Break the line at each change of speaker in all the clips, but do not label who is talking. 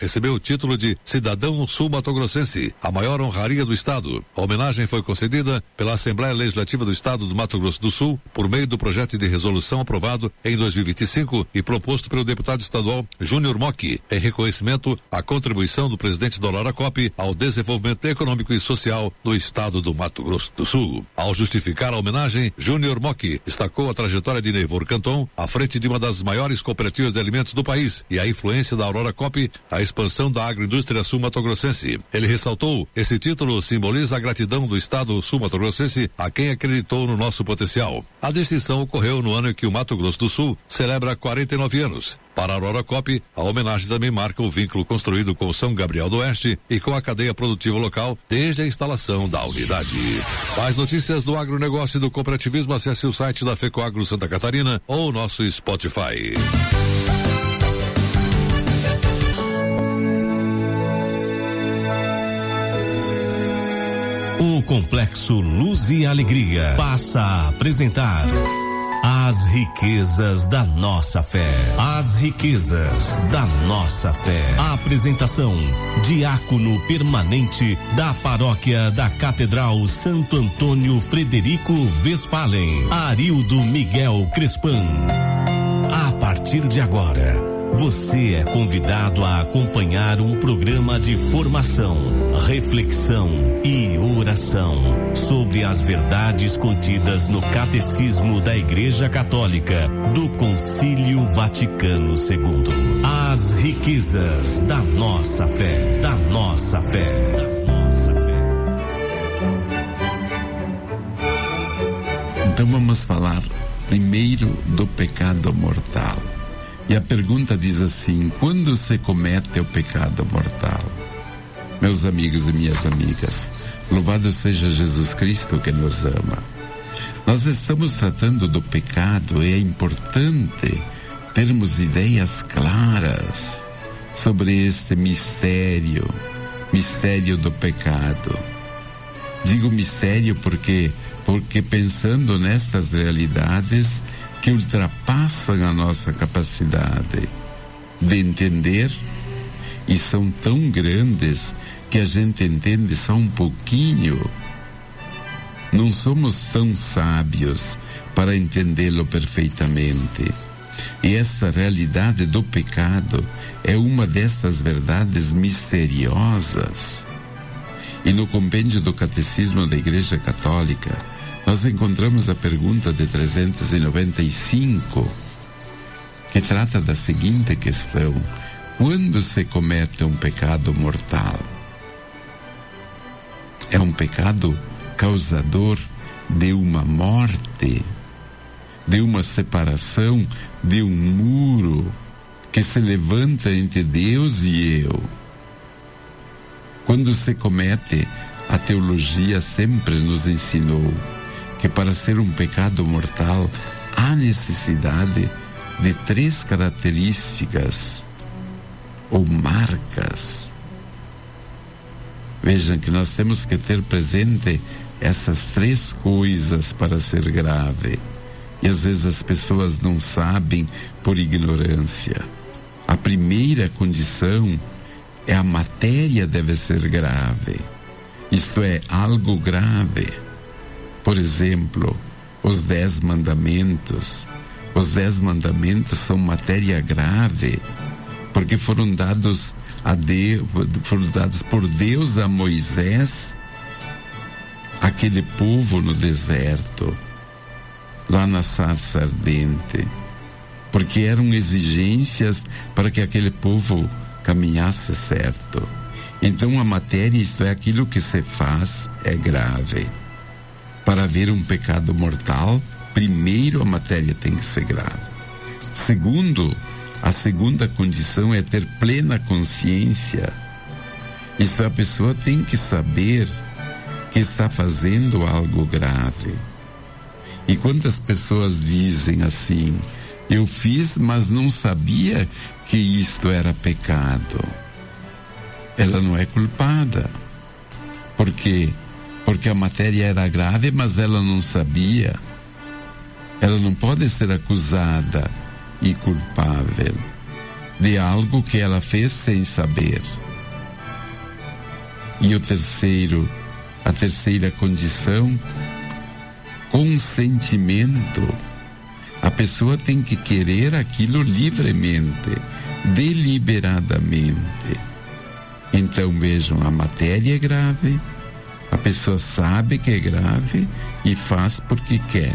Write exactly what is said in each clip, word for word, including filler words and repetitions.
recebeu o título de cidadão sul-matogrossense, a maior honraria do estado. A homenagem foi concedida pela Assembleia Legislativa do Estado do Mato Grosso do Sul por meio do projeto de resolução aprovado em dois mil e vinte e cinco e proposto pelo deputado estadual Júnior Mocchi, em reconhecimento à contribuição do presidente do Araracop ao desenvolvimento econômico e social do estado do Mato Grosso do Sul. Ao justificar a homenagem, Júnior Mocchi destacou a trajetória de Neivor Canton à frente de uma das maiores cooperativas de alimentos do país e a influência da Araracop à expansão da agroindústria sul-matogrossense. Ele ressaltou: esse título simboliza a gratidão do estado sul-matogrossense a quem acreditou no nosso potencial. A distinção ocorreu no ano em que o Mato Grosso do Sul celebra quarenta e nove anos. Para a Araracop, a homenagem também marca o vínculo construído com São Gabriel do Oeste e com a cadeia produtiva local desde a instalação da unidade. Mais notícias do agronegócio e do cooperativismo, acesse o site da FECOAGRO Santa Catarina ou o nosso Spotify.
O Complexo Luz e Alegria passa a apresentar as riquezas da nossa fé. As riquezas da nossa fé. A apresentação: diácono permanente da paróquia da Catedral Santo Antônio Frederico Westphalen, Arildo Miguel Crespan. A partir de agora, você é convidado a acompanhar um programa de formação, reflexão e oração sobre as verdades contidas no Catecismo da Igreja Católica do Concílio Vaticano segundo. As riquezas da nossa fé, da nossa fé, da nossa fé.
Então vamos falar primeiro do pecado mortal. E a pergunta diz assim: quando se comete o pecado mortal? Meus amigos e minhas amigas, louvado seja Jesus Cristo que nos ama. Nós estamos tratando do pecado e é importante termos ideias claras sobre este mistério, mistério do pecado. Digo mistério porque, porque pensando nestas realidades que ultrapassam a nossa capacidade de entender e são tão grandes que a gente entende só um pouquinho. Não somos tão sábios para entendê-lo perfeitamente. E esta realidade do pecado é uma dessas verdades misteriosas. E no compêndio do Catecismo da Igreja Católica, nós encontramos a pergunta de trezentos e noventa e cinco, que trata da seguinte questão: quando se comete um pecado mortal? É um pecado causador de uma morte, de uma separação, de um muro que se levanta entre Deus e eu. Quando se comete, a teologia sempre nos ensinou que para ser um pecado mortal há necessidade de três características ou marcas. Vejam que nós temos que ter presente essas três coisas para ser grave. E às vezes as pessoas não sabem por ignorância. A primeira condição é a matéria deve ser grave. Isto é, algo grave. Por exemplo, os dez mandamentos. Os dez mandamentos são matéria grave, porque foram dados a Deus, foram dados por Deus a Moisés, aquele povo no deserto, lá na sarça ardente, porque eram exigências para que aquele povo caminhasse certo. Então a matéria, isto é, aquilo que se faz, é grave. Para haver um pecado mortal, primeiro a matéria tem que ser grave. Segundo, a segunda condição é ter plena consciência. Isso a pessoa tem que saber que está fazendo algo grave. E quantas pessoas dizem assim: eu fiz, mas não sabia que isto era pecado. Ela não é culpada. Por quê? Porque a matéria era grave, mas ela não sabia. Ela não pode ser acusada e culpável. de algo que ela fez sem saber. E o terceiro, a terceira condição, consentimento. A pessoa tem que querer aquilo livremente, deliberadamente. Então vejam, a matéria é grave, a pessoa sabe que é grave e faz porque quer.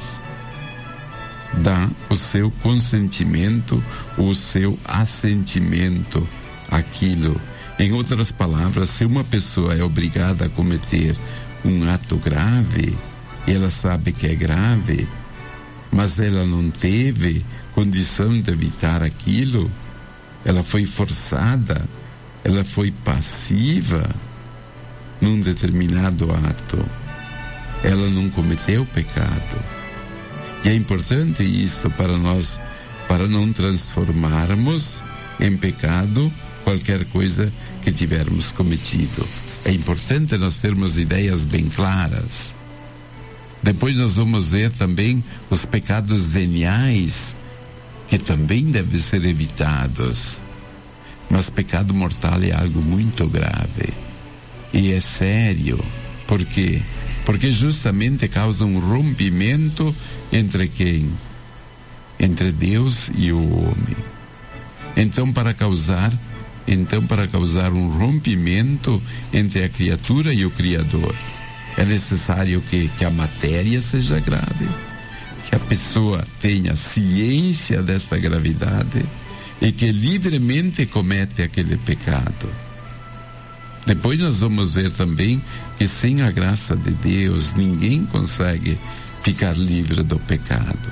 Dá o seu consentimento, o seu assentimento àquilo. Em outras palavras, se uma pessoa é obrigada a cometer um ato grave, ela sabe que é grave, mas ela não teve condição de evitar aquilo, ela foi forçada, ela foi passiva num determinado ato, ela não cometeu pecado. E é importante isso para nós, para não transformarmos em pecado qualquer coisa que tivermos cometido. É importante nós termos ideias bem claras. Depois nós vamos ver também os pecados veniais, que também devem ser evitados. Mas pecado mortal é algo muito grave. E é sério. Por quê? Porque justamente causa um rompimento entre quem? Entre Deus e o homem. Então, para causar Então, para causar um rompimento entre a criatura e o Criador, é necessário que, que a matéria seja grave, que a pessoa tenha ciência desta gravidade e que livremente comete aquele pecado. Depois nós vamos ver também que sem a graça de Deus ninguém consegue ficar livre do pecado.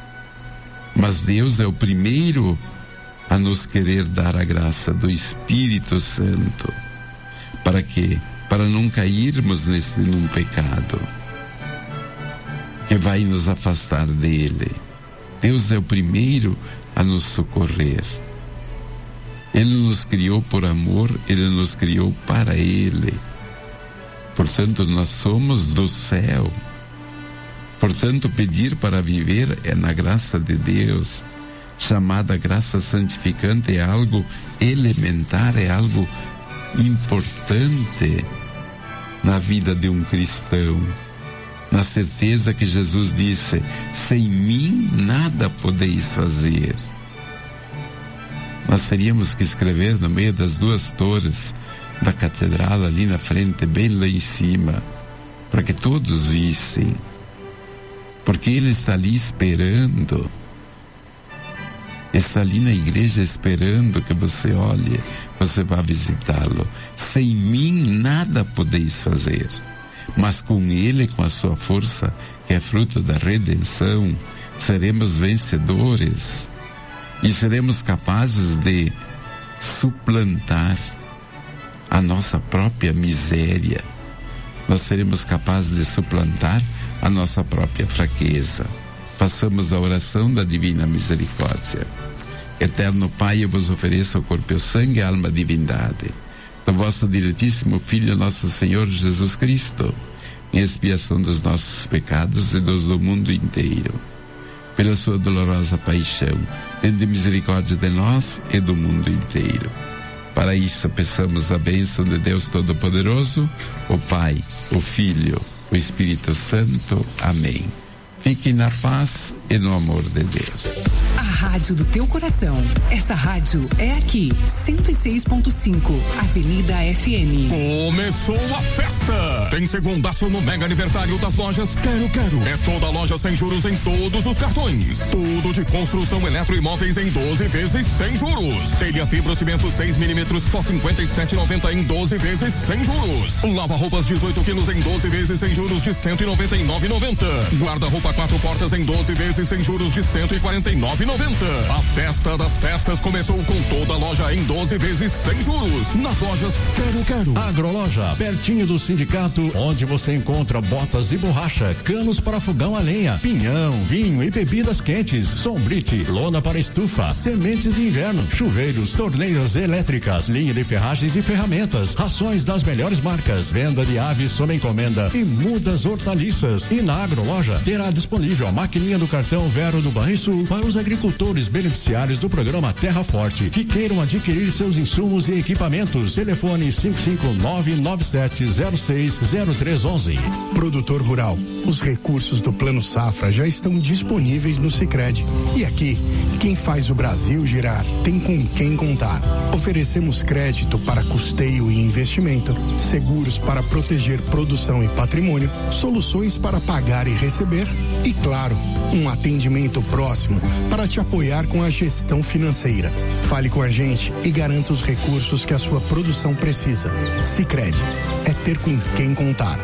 Mas Deus é o primeiro a nos querer dar a graça do Espírito Santo. Para quê? Para não cairmos nesse, num pecado que vai nos afastar dele. Deus é o primeiro a nos socorrer. Ele nos criou por amor, ele nos criou para ele. Portanto, nós somos do céu. Portanto, pedir para viver é na graça de Deus. Chamada graça santificante é algo elementar, é algo importante na vida de um cristão, na certeza que Jesus disse: sem mim nada podeis fazer. Nós teríamos que escrever no meio das duas torres da catedral, ali na frente, bem lá em cima, para que todos vissem, porque Ele está ali esperando. Está ali na igreja esperando que você olhe, você vá visitá-lo. Sem mim nada podeis fazer, mas com Ele, com a sua força, que é fruto da redenção, seremos vencedores e seremos capazes de suplantar a nossa própria miséria. Nós seremos capazes de suplantar a nossa própria fraqueza. Façamos a oração da divina misericórdia. Eterno Pai, eu vos ofereço o corpo e o sangue, a alma e a divindade do vosso diletíssimo Filho, nosso Senhor Jesus Cristo, em expiação dos nossos pecados e dos do mundo inteiro. Pela sua dolorosa paixão, tende misericórdia de nós e do mundo inteiro. Para isso, peçamos a bênção de Deus Todo-Poderoso, o Pai, o Filho, o Espírito Santo. Amém. Fiquem na paz e no amor de Deus.
A rádio do teu coração. Essa rádio é aqui, cento e seis ponto cinco, Avenida F M.
Começou a festa! Tem segundaço no mega aniversário das lojas Quero Quero. É toda loja sem juros em todos os cartões. Tudo de construção eletroimóveis em doze vezes sem juros. Telha fibrocimento seis milímetros, só cinquenta e sete reais e noventa centavos em doze vezes sem juros. Lava-roupas dezoito quilos em doze vezes sem juros de cento e noventa e nove reais e noventa centavos. Guarda-roupa quatro portas em doze vezes sem juros de cento e quarenta e nove reais e noventa centavos. A festa das festas começou com toda a loja em doze vezes sem juros. Nas lojas Quero Quero.
Agroloja, pertinho do sindicato, onde você encontra botas de borracha, canos para fogão a lenha, pinhão, vinho e bebidas quentes, sombrite, lona para estufa, sementes de inverno, chuveiros, torneiras elétricas, linha de ferragens e ferramentas, rações das melhores marcas, venda de aves sob encomenda e mudas hortaliças. E na Agroloja terá disponível a maquininha do cartão Vero do Banrisul para os agricultores Produtores beneficiários do programa Terra Forte que queiram adquirir seus insumos e equipamentos. Telefone cinco cinco nove nove sete zero seis zero três um um.
Produtor rural, os recursos do Plano Safra já estão disponíveis no Sicredi. E aqui, quem faz o Brasil girar tem com quem contar. Oferecemos crédito para custeio e investimento, seguros para proteger produção e patrimônio, soluções para pagar e receber e, claro, um atendimento próximo para te apoiar com a gestão financeira. Fale com a gente e garanta os recursos que a sua produção precisa. Sicredi, é ter com quem contar.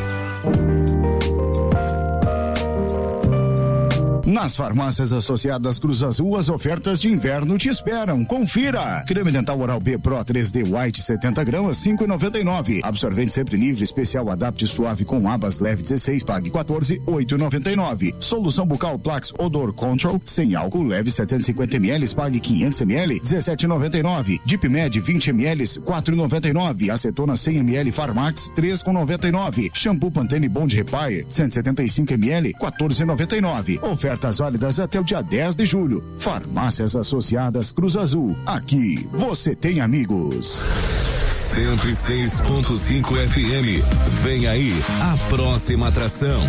Nas farmácias associadas Cruz Azul, as ofertas de inverno te esperam. Confira! Creme dental Oral-B Pro três D White setenta gramas, cinco e noventa e nove. Absorvente sempre livre, especial Adapt Suave com abas leve dezesseis, pague quatorze, oito e noventa e nove. Solução bucal Plax Odor Control, sem álcool leve setecentos e cinquenta mililitros, pague quinhentos mililitros, dezessete e noventa e nove. Deep Med vinte mililitros, quatro e noventa e nove. Acetona cem mililitros Farmax, três e noventa e nove. Shampoo Pantene Bond Repair, cento e setenta e cinco mililitros, quatorze e noventa e nove. Oferta válidas até o dia dez de julho. Farmácias Associadas Cruz Azul. Aqui você tem amigos.
cento e seis ponto cinco F M. Vem aí a próxima atração.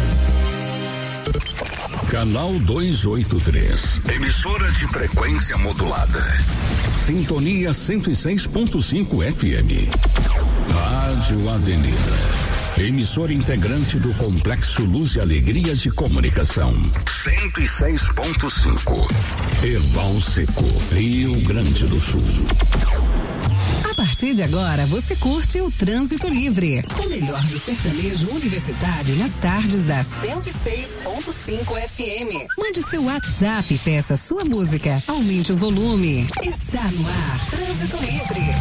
Canal duzentos e oitenta e três. Emissora de frequência modulada. Sintonia cento e seis ponto cinco F M. Rádio Avenida. Emissora integrante do Complexo Luz e Alegria de Comunicação. cento e seis ponto cinco. Erval Seco, Rio Grande do Sul.
A partir de agora, você curte o Trânsito Livre. O melhor do sertanejo universitário nas tardes da cento e seis ponto cinco F M. Mande seu WhatsApp e peça sua música. Aumente o volume. Está no ar, Trânsito Livre.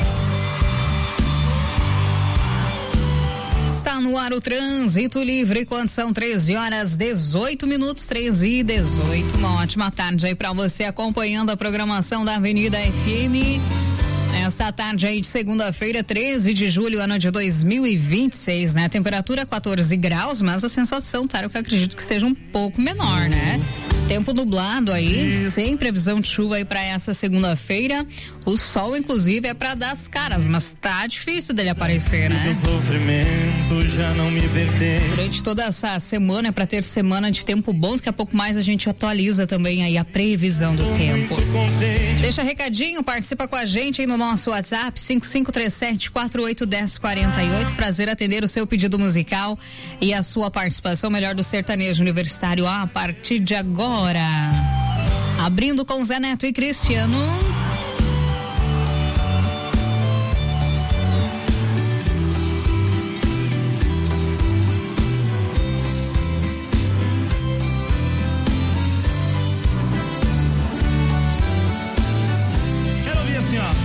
Está no ar o Trânsito Livre, quando são treze horas, dezoito minutos, treze e dezoito. Uma ótima tarde aí para você acompanhando a programação da Avenida F M. Essa tarde aí de segunda-feira, treze de julho, ano de dois mil e vinte e seis, né? Temperatura quatorze graus, mas a sensação, tá, eu que acredito que seja um pouco menor, né? Tempo nublado aí, sem previsão de chuva aí pra essa segunda-feira. O sol, inclusive, é pra dar as caras, mas tá difícil dele aparecer, né?
O sofrimento já não me pertence.
Durante toda essa semana, é pra ter semana de tempo bom, daqui a pouco mais a gente atualiza também aí a previsão do Tô tempo. Deixa recadinho, participa com a gente aí no nosso WhatsApp, cinco cinco três sete, quatro oito um zero quatro oito. Prazer atender o seu pedido musical e a sua participação melhor do sertanejo universitário a partir de agora. Abrindo com Zé Neto e Cristiano.
Quero ouvir assim, ó.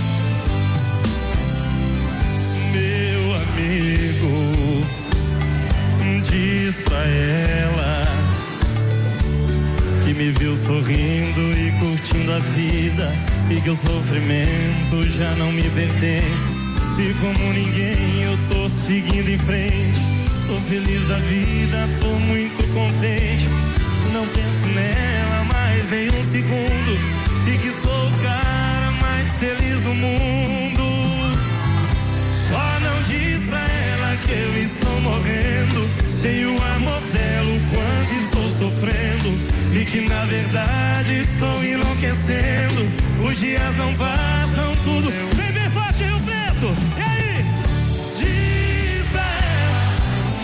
Meu amigo, diz pra ela que me viu sorrindo e curtindo a vida, e que o sofrimento já não me pertence. E como ninguém eu tô seguindo em frente, tô feliz da vida, tô muito contente. Não penso nela mais nem um segundo, e que sou o cara mais feliz do mundo. Só não diz pra ela que eu estou morrendo, sem o amor dela, o quanto estou sofrendo, e que na verdade estou enlouquecendo. Os dias não passam, tudo vem bem forte, Rio Preto. E aí? Diz pra ela.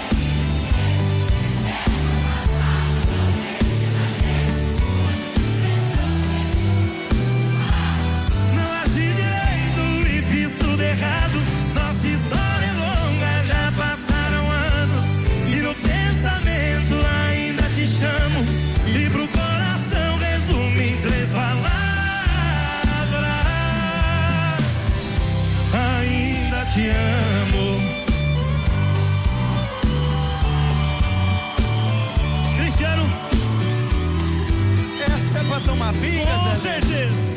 Não agi direito e fiz tudo errado. Nossa história é longa, já passaram anos, e no pensamento ainda te chamo. E pro coração resume em três palavras: ainda te amo. Cristiano, essa é pra tomar pinga, com certeza.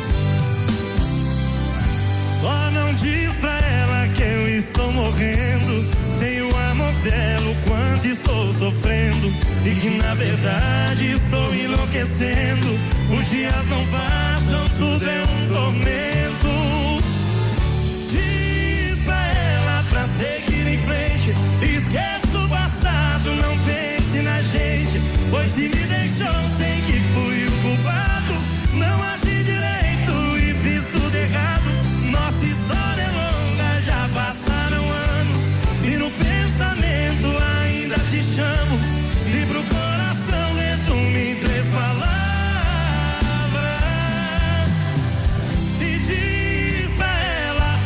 Só não diz pra ela que eu estou morrendo, revelo quanto estou sofrendo e que na verdade estou enlouquecendo. Os dias não passam, tudo é um tormento. Diz pra ela pra seguir em frente, esqueça o passado, não pense na gente. Pois se me deixou, sei que fui o culpado. Não agi direito e fiz tudo errado. Nossa história é longa, já passaram anos e no pensamento ainda te chamo. E pro coração resume em três palavras. E diz pra ela.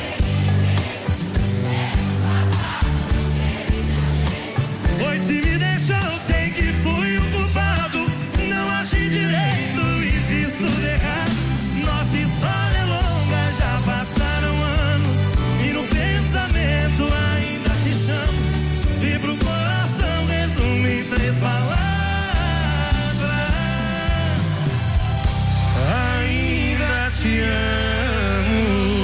Pois se me deixou, sei que fui o culpado. Não agi direito e fiz tudo errado. Nossa história é longa, já passaram anos e no pensamento ainda te chamo. E pro coração resume em três palavras. Ainda te amo.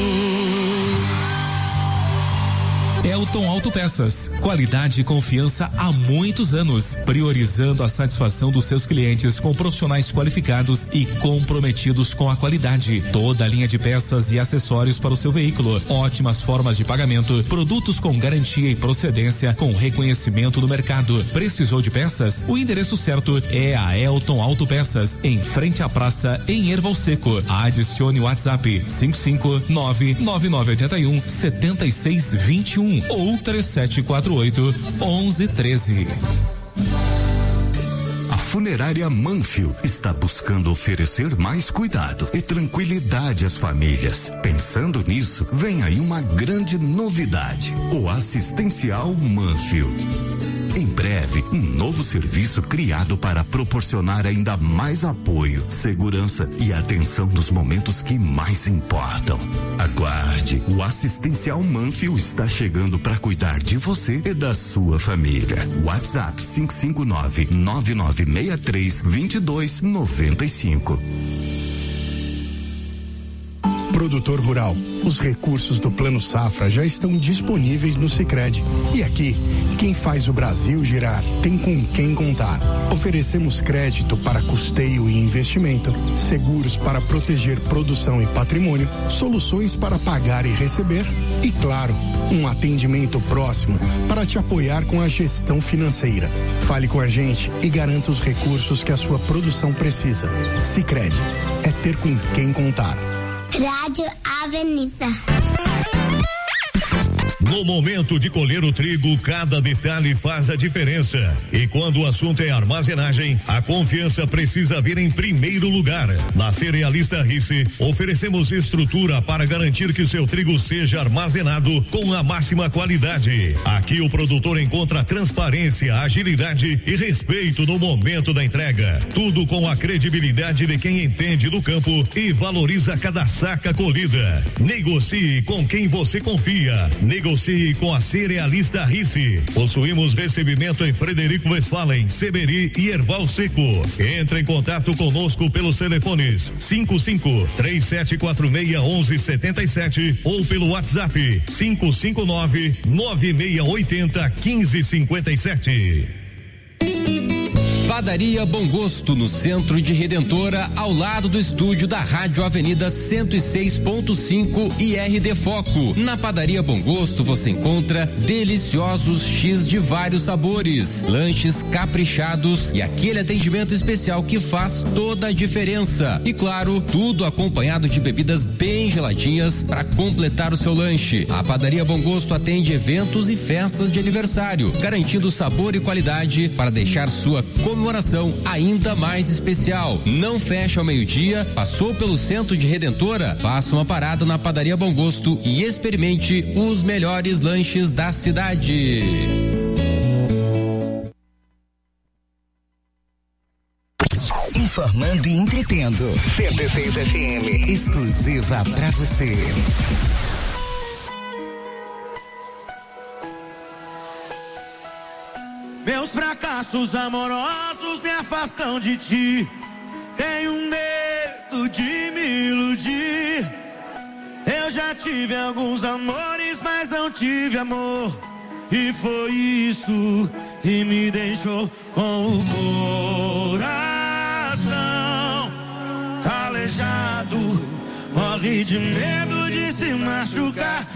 Elton Autopeças, qualidade e confiança há muitos anos, priorizando a satisfação dos seus clientes com profissionais qualificados e comprometidos com a qualidade. Toda a linha de peças e acessórios para o seu veículo, ótimas formas de pagamento, produtos com garantia e procedência com reconhecimento do mercado. Precisou de peças? O endereço certo é a Elton Autopeças, em frente à praça em Erval Seco. Adicione o WhatsApp cinco cinco nove nove nove oito um sete seis dois um ou três sete quatro oito um um um três.
A Funerária Manfio está buscando oferecer mais cuidado e tranquilidade às famílias. Pensando nisso, vem aí uma grande novidade: o Assistencial Manfio. Em breve, um novo serviço criado para proporcionar ainda mais apoio, segurança e atenção nos momentos que mais importam. Aguarde, o Assistencial Manfio está chegando para cuidar de você e da sua família. WhatsApp cinco cinco nove nove nove seis três dois dois nove cinco.
Produtor rural, os recursos do Plano Safra já estão disponíveis no Sicredi. E aqui, quem faz o Brasil girar tem com quem contar. Oferecemos crédito para custeio e investimento, seguros para proteger produção e patrimônio, soluções para pagar e receber e, claro, um atendimento próximo para te apoiar com a gestão financeira. Fale com a gente e garanta os recursos que a sua produção precisa. Sicredi, é ter com quem contar.
Rádio Avenida.
No momento de colher o trigo, cada detalhe faz a diferença. E quando o assunto é armazenagem, a confiança precisa vir em primeiro lugar. Na Cerealista Rice, oferecemos estrutura para garantir que o seu trigo seja armazenado com a máxima qualidade. Aqui o produtor encontra transparência, agilidade e respeito no momento da entrega. Tudo com a credibilidade de quem entende do campo e valoriza cada saca colhida. Negocie com quem você confia. Negocie com a Cerealista Rice. Possuímos recebimento em Frederico Westphalen, Seberi e Erval Seco. Entre em contato conosco pelos telefones cinco cinco três sete quatro seis um um sete sete ou pelo WhatsApp cinco cinco nove nove seis oito zero um cinco cinco sete.
Padaria Bom Gosto, no centro de Redentora, ao lado do estúdio da Rádio Avenida cento e seis ponto cinco e R D Foco. Na Padaria Bom Gosto você encontra deliciosos X de vários sabores, lanches caprichados e aquele atendimento especial que faz toda a diferença. E claro, tudo acompanhado de bebidas bem geladinhas para completar o seu lanche. A Padaria Bom Gosto atende eventos e festas de aniversário, garantindo sabor e qualidade para deixar sua comemoração ainda mais especial. Não fecha ao meio-dia, passou pelo centro de Redentora? Faça uma parada na Padaria Bom Gosto e experimente os melhores lanches da cidade.
Informando e entretendo. cento e seis F M. Exclusiva pra você.
Meus fracassos amorosos me afastam de ti. Tenho medo de me iludir. Eu já tive alguns amores, mas não tive amor. E foi isso que me deixou com o coração calejado. Morre de medo de se machucar.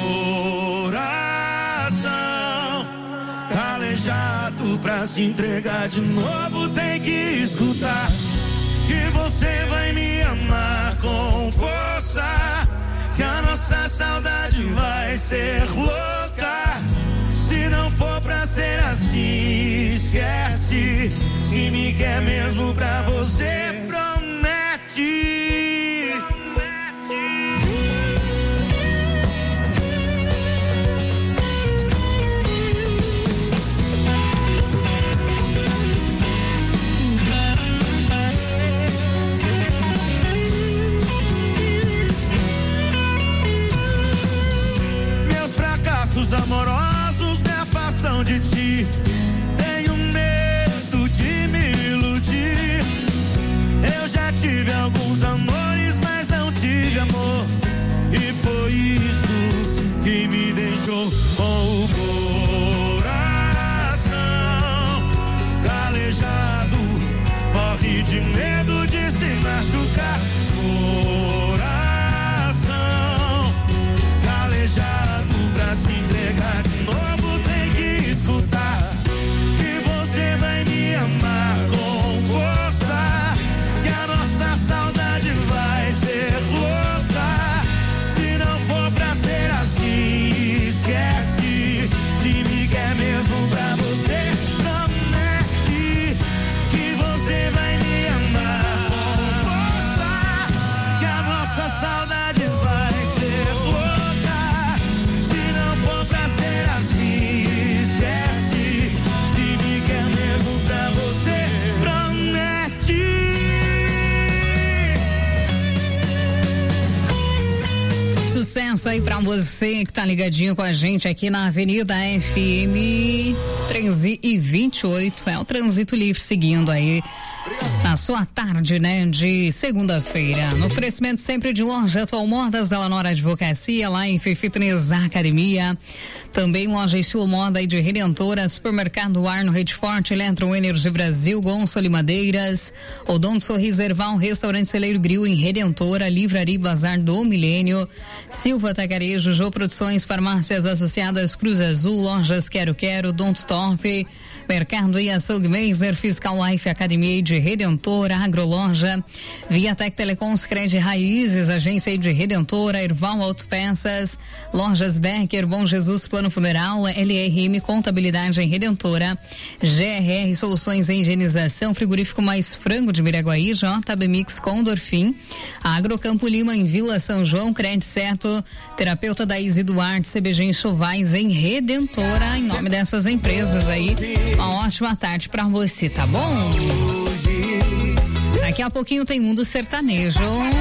Coração calejado, pra se entregar de novo tem que escutar que você vai me amar com força, que a nossa saudade vai ser louca. Se não for pra ser assim, esquece. Se me quer mesmo pra você, promete. Meus fracassos amorosos me afastam de ti. Tenho medo de me iludir. Eu já tive alguns amores, mas não tive amor. E foi isso que me deixou com o coração calejado. Morre de medo de se machucar. Coração calejado, pra se entregar de novo tem que escutar que você vai me amar com força, que a nossa saudade vai ser louca. Se não for pra ser assim, esquece. Se me quer mesmo pra você, promete que você vai me amar com força, que a nossa saudade vai ser louca. Se não for pra ser assim, esquece. Se me quer mesmo pra você, promete.
Sucesso aí pra você que tá ligadinho com a gente aqui na Avenida F M treze e vinte e oito. É o Trânsito Livre seguindo aí na sua tarde, né, de segunda-feira. No oferecimento sempre de Loja Atual Modas da Lanora Advocacia, lá em Fitness Academia. Também Loja Estilo Moda e de Redentora, Supermercado Ar no Rede Forte, Eletro Energy Brasil, Gonçalo Madeiras, Odonto Sorriso Herval, Restaurante Celeiro Grill em Redentora, Livraria Bazar do Milênio, Silva Tagarejo, Jô Produções, Farmácias Associadas Cruz Azul, Lojas Quero Quero, Don't Stop, Mercado e Açougue Meiser, Fiscal Life Academia de Redentora, Agroloja, Viatec Telecoms, Cred Raízes, Agência de Redentora, Erval Autopeças, Lojas Becker, Bom Jesus Plano Funeral, L R M Contabilidade em Redentora, G R R Soluções em Higienização, Frigorífico Mais Frango de Miraguaí, J B Mix Condorfim, Agrocampo Lima em Vila São João, Cred Certo, Terapeuta Daíse Duarte, C B G Enxovais em Redentora, em nome dessas empresas aí. Uma ótima tarde pra você, tá bom? Daqui a pouquinho tem Mundo Sertanejo.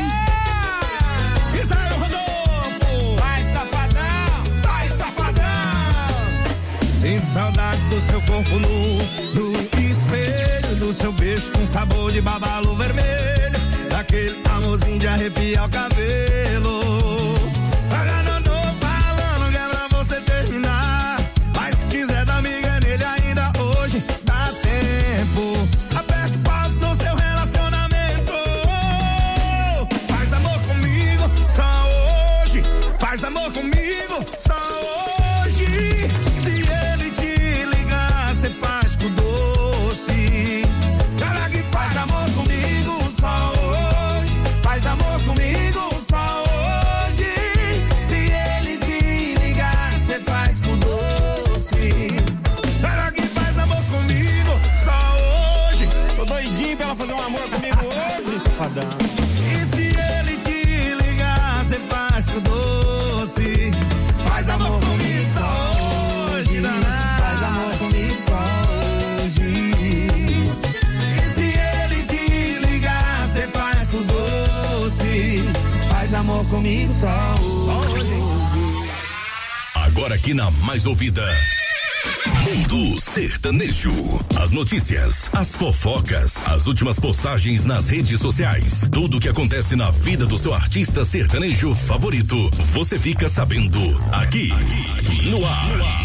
Israel Rodolfo, vai safadão, vai safadão. Sinto saudade do seu corpo nu, no espelho, do seu beijo com sabor de babalu vermelho, daquele amorzinho de arrepiar o cabelo. Agora não tô falando que é pra você terminar, mas se quiser dar amiga nele ainda hoje dá tempo. Aperte o passo no seu relacionamento. Faz amor comigo só hoje. Faz amor comigo só hoje. Se ele te ligar, cê faz com doce. Cara que faz amor comigo só hoje. Faz amor comigo só hoje. Se ele te ligar, cê faz com doce. Cara que faz amor comigo só hoje. Tô doidinho pra ela fazer um amor comigo hoje, safadão. E se ele te ligar, cê faz com doce. Faz amor comigo só hoje, danado. Faz amor comigo só hoje. E se ele te ligar, cê faz com doce. Faz amor comigo só hoje.
Agora aqui na Mais Ouvida, Mundo Sertanejo. As notícias, as fofocas, as últimas postagens nas redes sociais. Tudo o que acontece na vida do seu artista sertanejo favorito, você fica sabendo aqui, aqui no ar. No ar.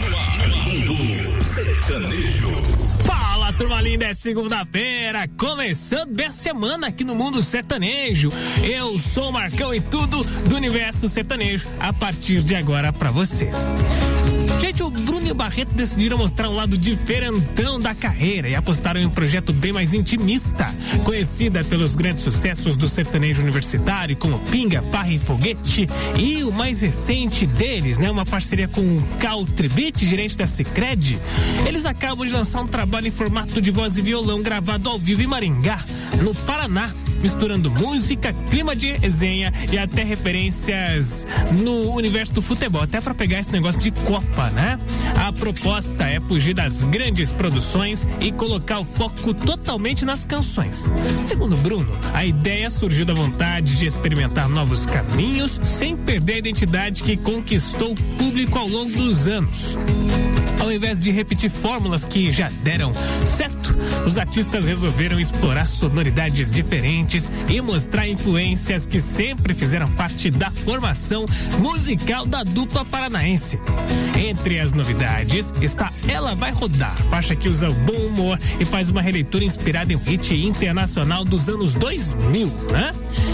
Mundo Sertanejo.
Fala, turma linda, é segunda-feira, começando bem a semana aqui no Mundo Sertanejo. Eu sou o Marcão e tudo do universo sertanejo a partir de agora pra você. Gente, o Bruno e o Barreto decidiram mostrar um lado diferentão da carreira e apostaram em um projeto bem mais intimista, conhecida pelos grandes sucessos do sertanejo universitário, como Pinga, Parra e Foguete, e o mais recente deles, né, uma parceria com o Cal Tribit, gerente da Sicredi. Eles acabam de lançar um trabalho em formato de voz e violão gravado ao vivo em Maringá, no Paraná, misturando música, clima de resenha e até referências no universo do futebol, até pra pegar esse negócio de Copa, né? A proposta é fugir das grandes produções e colocar o foco totalmente nas canções. Segundo Bruno, a ideia surgiu da vontade de experimentar novos caminhos sem perder a identidade que conquistou o público ao longo dos anos. Ao invés de repetir fórmulas que já deram certo, os artistas resolveram explorar sonoridades diferentes e mostrar influências que sempre fizeram parte da formação musical da dupla paranaense. Entre as novidades está Ela Vai Rodar, faixa que usa o bom humor e faz uma releitura inspirada em um hit internacional dos anos dois mil, né?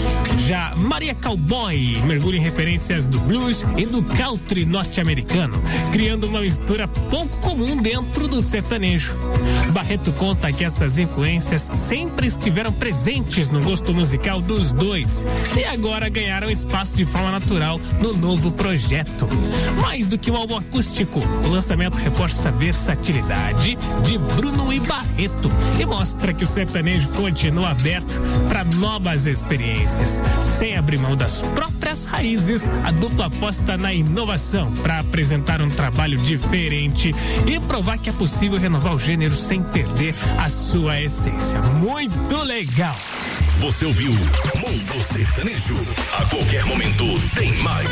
Já Maria Cowboy mergulha em referências do blues e do country norte-americano, criando uma mistura pouco comum dentro do sertanejo. Barreto conta que essas influências sempre estiveram presentes no gosto musical dos dois e agora ganharam espaço de forma natural no novo projeto. Mais do que um álbum acústico, o lançamento reforça a versatilidade de Bruno e Barreto e mostra que o sertanejo continua aberto para novas experiências. Sem abrir mão das próprias raízes, a dupla aposta na inovação para apresentar um trabalho diferente e provar que é possível renovar o gênero sem perder a sua essência. Muito legal!
Você ouviu Mundo Sertanejo. A qualquer momento tem mais.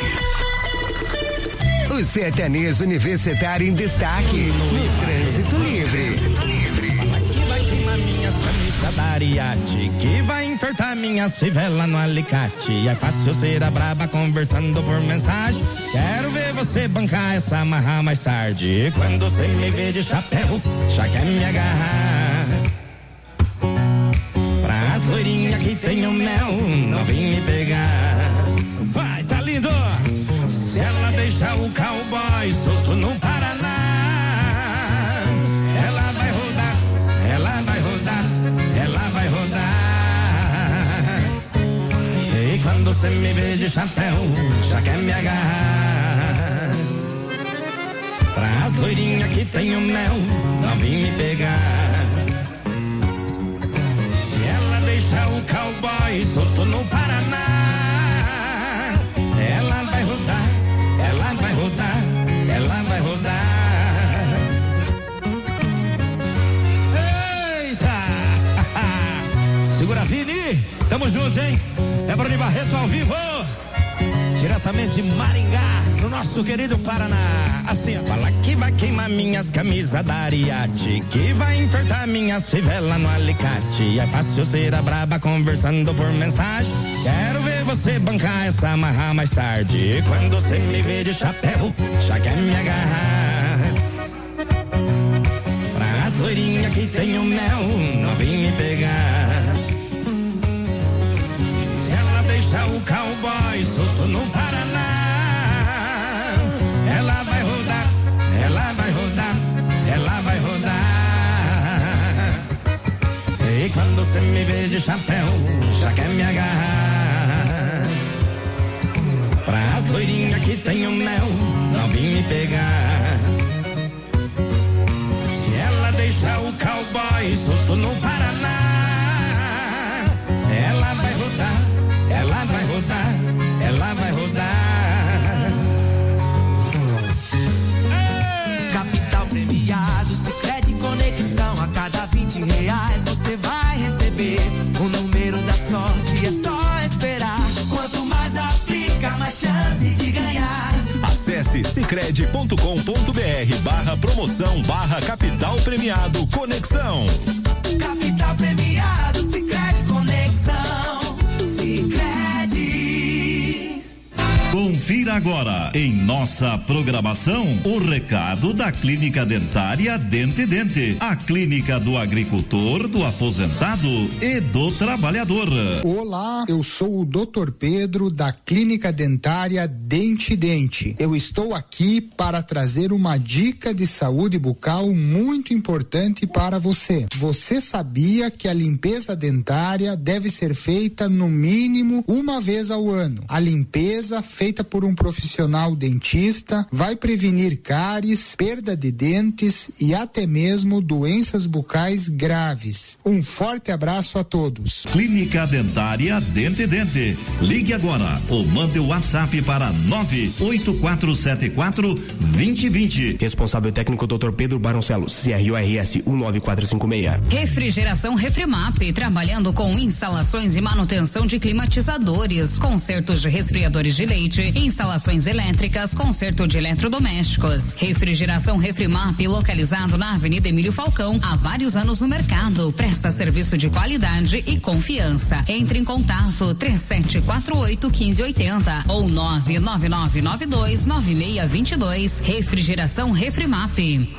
O sertanejo universitário em destaque no Trânsito Livre.
Aqui vai queimar minhas camisas da Ariete, que vai entortar minhas fivelas no alicate. É fácil ser a braba conversando por mensagem. Quero ver você bancar essa marra mais tarde. Quando você me vê de chapéu, já quer me agarrar. Pras loirinhas que tem o mel, não vem me pegar. Vai, tá lindo! Se ela deixar o cowboy solto no Paraná, ela vai rodar, ela vai rodar, ela vai rodar. E quando você me vê de chapéu, já quer me agarrar. Pras loirinhas que tem o mel, não vem me pegar. Se ela deixar o cowboy solto no Paraná, ela vai rodar, ela vai rodar, ela vai rodar. Eita! Segura, Vini! Tamo junto, hein? É Bruno Barreto ao vivo! Diretamente de Maringá, no nosso querido Paraná. Assim, ó. Fala que vai queimar minhas camisas da Ariete, que vai entortar minhas fivelas no alicate. É fácil ser a braba conversando por mensagem. Quero ver você bancar essa marra mais tarde. Quando você me vê de chapéu, já quer me agarrar. Pras loirinhas que tem o mel, não vem me pegar. Deixa o cowboy solto no Paraná, ela vai rodar, ela vai rodar, ela vai rodar. E quando você me vê de chapéu, já quer me agarrar. Pras loirinhas que tem o mel, não vem me pegar. Se ela deixar o cowboy solto no Paraná, ela vai rodar, ela vai rodar, ela vai rodar.
Capital premiado, Sicredi Conexão. A cada vinte reais você vai receber o número da sorte. É só esperar. Quanto mais aplica, mais chance de ganhar.
Acesse sicredi ponto com ponto br barra promoção barra capital premiado Conexão.
Capital premiado, Sicredi Conexão. Sicredi.
Confira Confira agora em nossa programação o recado da Clínica Dentária Dente Dente, a clínica do agricultor, do aposentado e do trabalhador.
Olá, eu sou o doutor Pedro da Clínica Dentária Dente Dente. Eu estou aqui para trazer uma dica de saúde bucal muito importante para você. Você sabia que a limpeza dentária deve ser feita no mínimo uma vez ao ano? A limpeza feita por um profissional dentista vai prevenir cáries, perda de dentes e até mesmo doenças bucais graves. Um forte abraço a todos.
Clínica Dentária Dente Dente. Ligue agora ou mande o WhatsApp para nove oito quatro sete quatro, dois zero dois zero.
Responsável técnico doutor Pedro Baroncelos, C R O R S um nove quatro cinco seis.
Refrigeração Refrimap, trabalhando com instalações e manutenção de climatizadores, consertos de resfriadores de leite, instalações elétricas, conserto de eletrodomésticos. Refrigeração Refrimap, localizado na Avenida Emílio Falcão, há vários anos no mercado, presta serviço de qualidade e confiança. Entre em contato três sete quatro oito, um cinco oito zero ou nove nove nove nove dois nove seis dois dois. Refrigeração Refrimap.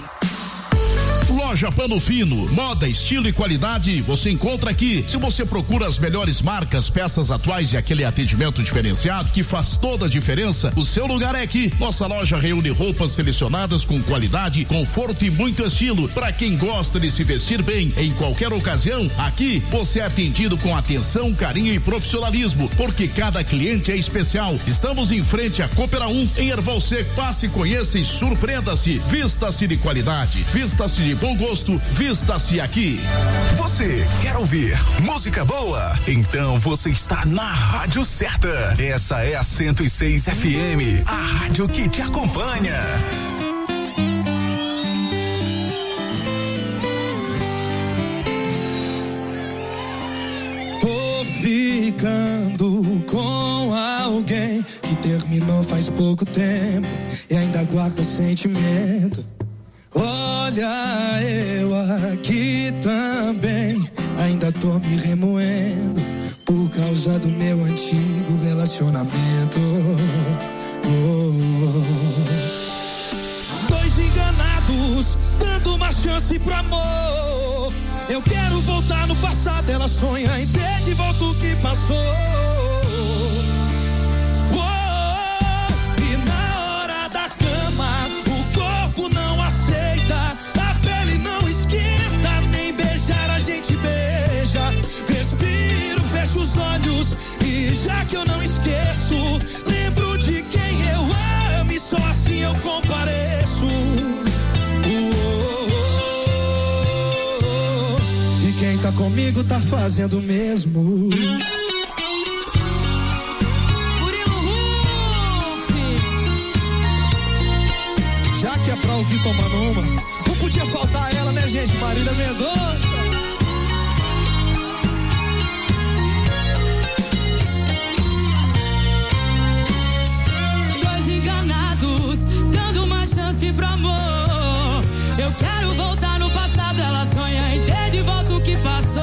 Loja Pano Fino, moda, estilo e qualidade você encontra aqui. Se você procura as melhores marcas, peças atuais e aquele atendimento diferenciado que faz toda a diferença, o seu lugar é aqui. Nossa loja reúne roupas selecionadas com qualidade, conforto e muito estilo. Para quem gosta de se vestir bem em qualquer ocasião, aqui você é atendido com atenção, carinho e profissionalismo, porque cada cliente é especial. Estamos em frente à Coopera um, em Erval Seco. Passe, conheça e surpreenda-se. Vista-se de qualidade, vista-se de bom gosto, vista-se aqui.
Você quer ouvir música boa? Então você está na rádio certa. Essa é a cento e seis F M, a rádio que te acompanha.
Tô ficando com alguém que terminou faz pouco tempo e ainda guarda sentimento. Olha, eu aqui também ainda tô me remoendo por causa do meu antigo relacionamento. Oh, oh. Dois enganados, dando uma chance pro amor. Eu quero voltar no passado, ela sonha em ter de volta o que passou. Os olhos e já que eu não esqueço, lembro de quem eu amo e só assim eu compareço. Oh, oh, oh, oh. E quem tá comigo tá fazendo o mesmo. Já que é pra ouvir tomando uma, não podia faltar ela, né, gente? Marília Mendonça. Dando uma chance pro amor. Eu quero voltar no passado, ela sonha em ter de volta o que passou.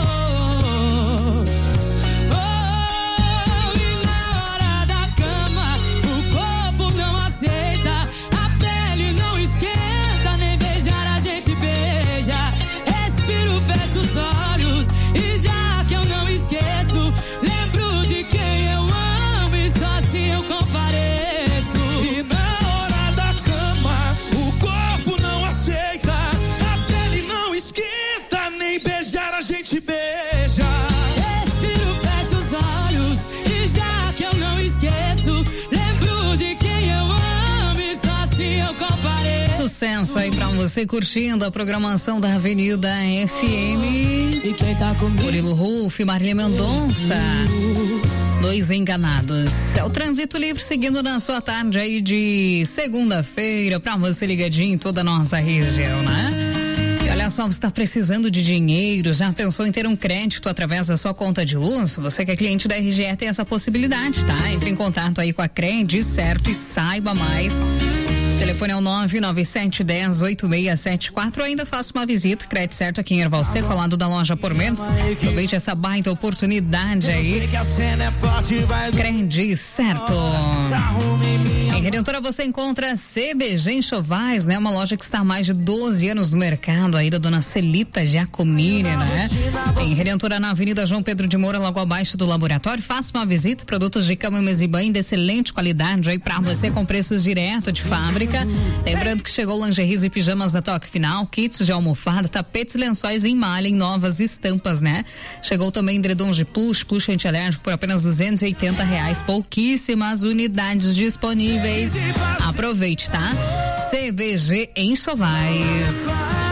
Oh, e na hora da cama, o corpo não aceita, a pele não esquenta, nem beijar a gente beija. Respiro, fecho os olhos e já que eu não esqueço, lembro de quem eu amo e só assim eu compareço. E na hora da cama, o corpo não aceita, a pele não esquenta, nem beijar a gente beija. Respiro, fecho os olhos e já que eu não esqueço, lembro de quem eu amo e só assim eu compareço.
Sucesso aí pra você curtindo a programação da Avenida F M.
E quem tá comigo?
Murilo Ruf, Marília Mendonça. Dois enganados. É o Trânsito Livre seguindo na sua tarde aí de segunda-feira pra você ligadinho em toda a nossa região, né? E olha só, você está precisando de dinheiro, já pensou em ter um crédito através da sua conta de luz? Você que é cliente da R G E tem essa possibilidade, tá? Entre em contato aí com a Cred, certo? E saiba mais Telefone é o nove nove sete um zero oito seis sete quatro. Ainda faça uma visita, crédito certo aqui em Erval Seco, ao lado da loja Por Menos. Aproveite essa baita oportunidade aí. Crédito certo. Em Redentora você encontra C B G Enxovais, né? Uma loja que está há mais de doze anos no mercado aí da dona Celita Giacomini, né? Em Redentora, na Avenida João Pedro de Moura, logo abaixo do laboratório. Faça uma visita, produtos de cama, mesa e banho de excelente qualidade aí pra você com preços direto de fábrica. Lembrando que chegou lingeries e pijamas da Toque Final, kits de almofada, tapetes e lençóis em malha em novas estampas, né? Chegou também edredons de plush, plush antialérgico por apenas duzentos e oitenta reais, pouquíssimas unidades disponíveis. Aproveite, tá? C B G Enxovais.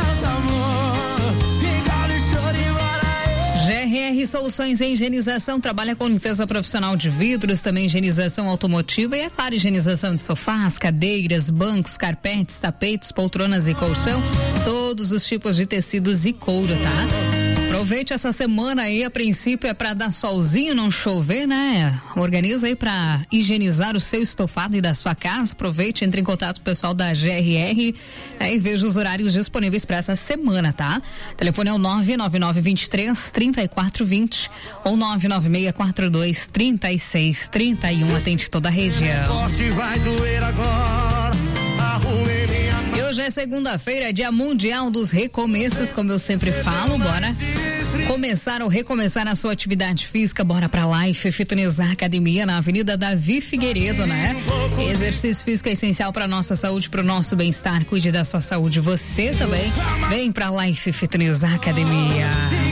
G R R Soluções em Higienização trabalha com limpeza profissional de vidros, também higienização automotiva e, é claro, higienização de sofás, cadeiras, bancos, carpetes, tapetes, poltronas e colchão, todos os tipos de tecidos e couro, tá? Aproveite essa semana aí, a princípio é para dar solzinho, não chover, né? Organiza aí para higienizar o seu estofado e da sua casa. Aproveite, entre em contato com o pessoal da G R R aí, e veja os horários disponíveis para essa semana, tá? O telefone é o nove nove nove dois três, três quatro dois zero ou nove nove seis quatro dois, três seis três um. Atende toda a região.
Forte vai doer agora.
E hoje é segunda-feira, dia mundial dos recomeços, como eu sempre falo, bora começar ou recomeçar a sua atividade física, bora pra Life Fitness Academia na Avenida Davi Figueiredo, né? Exercício físico é essencial pra nossa saúde, pro nosso bem-estar, cuide da sua saúde, você também, vem pra Life Fitness Academia.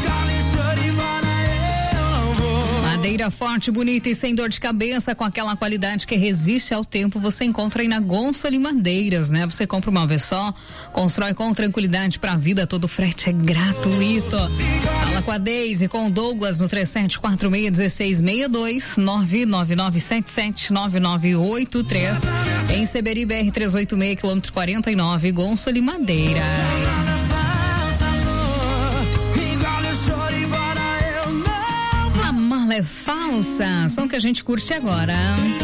Madeira forte, bonita e sem dor de cabeça, com aquela qualidade que resiste ao tempo, você encontra aí na Gonçalo Madeiras, né? Você compra uma vez só, constrói com tranquilidade pra vida, todo frete é gratuito. Fala com a Deise, com o Douglas no três sete quatro seis, um seis seis dois, nove nove nove sete sete nove nove oito três. Em Seberi B R trezentos e oitenta e seis, quilômetro quarenta e nove, Gonçalo Madeiras. É falsa, som que a gente curte agora.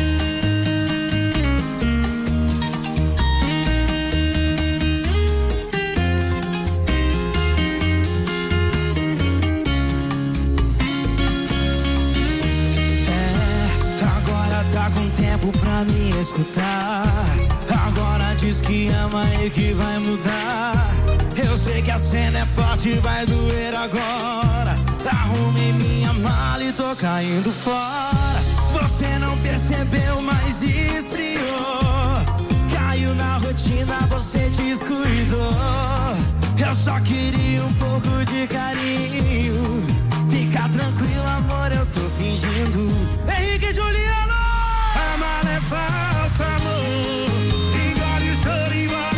É, agora tá com tempo pra me escutar. Agora diz que ama e que vai mudar. Eu sei que a cena é forte, vai doer agora. Arrumei minha mala e tô caindo fora. Você não percebeu, mas esfriou. Caiu na rotina, você descuidou. Eu só queria um pouco de carinho. Fica tranquilo, amor, eu tô fingindo. Henrique e Juliano! A mala é falsa, amor. Engole o choro e embora.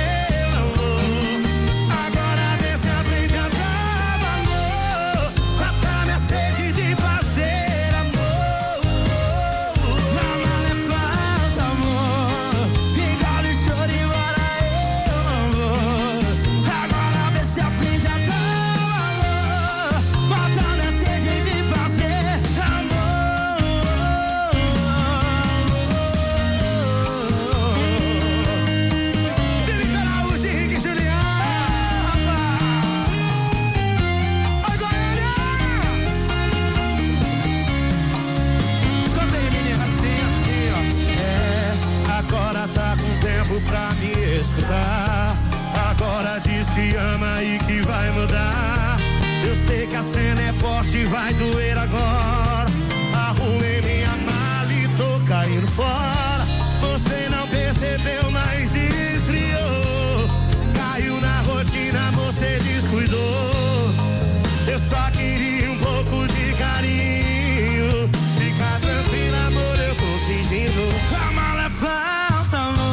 Pra me escutar. Agora diz que ama e que vai mudar. Eu sei que a cena é forte, vai doer agora. Arrumei minha mala e tô caindo fora. Você não percebeu, mas esfriou. Caiu na rotina, você descuidou. Eu só queria um pouco de carinho. Fica tranquila, amor, eu tô fingindo. A mala é falsa, amor.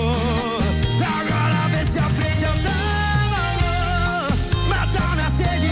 Seja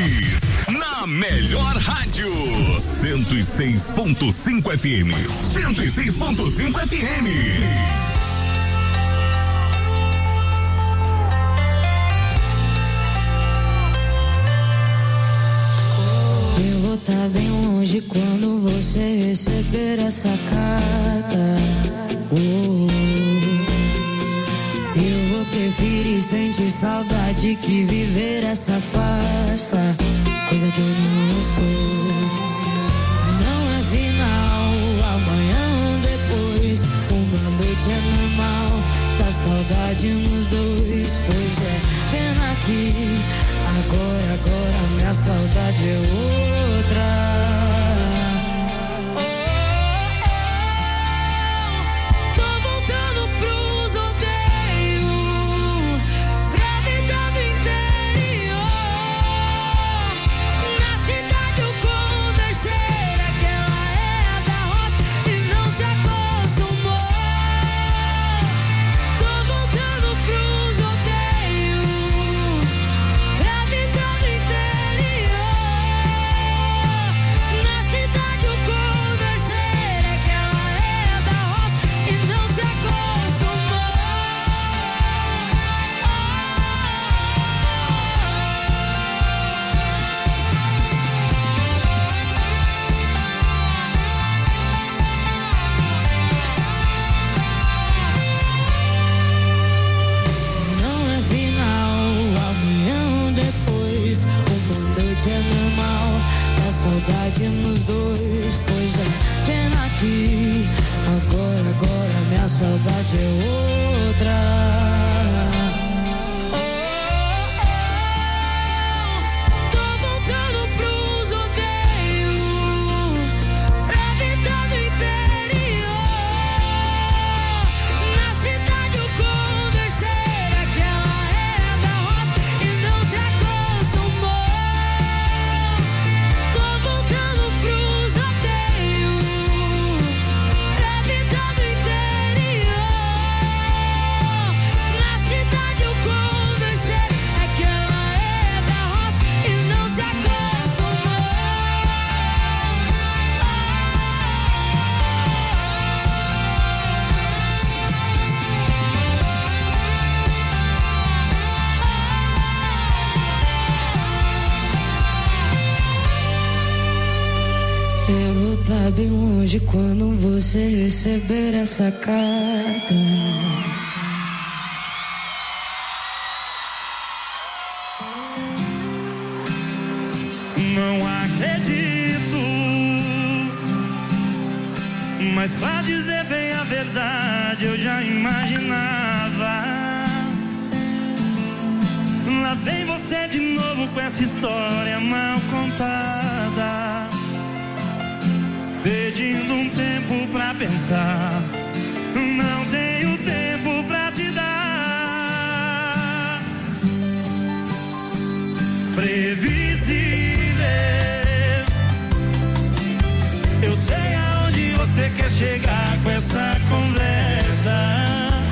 feliz na melhor rádio. cento e seis ponto cinco F M. cento e seis ponto cinco F M.
Eu vou estar bem longe quando você receber essa carta. Oh, eu vou preferir sentir saudade que viver essa farsa, coisa que eu não sou. Não é final, amanhã ou depois, uma noite é normal, dá saudade nos dois, pois é pena que agora, agora minha saudade é outra. Saudade nos dois, pois é pena que agora, agora minha saudade é outra. Tá bem longe quando você receber essa carta.
Não acredito, mas pra dizer bem a verdade eu já imaginava. Lá vem você de novo com essa história mal contada, pedindo um tempo pra pensar. Não tenho tempo pra te dar. Previsível, eu sei aonde você quer chegar com essa conversa.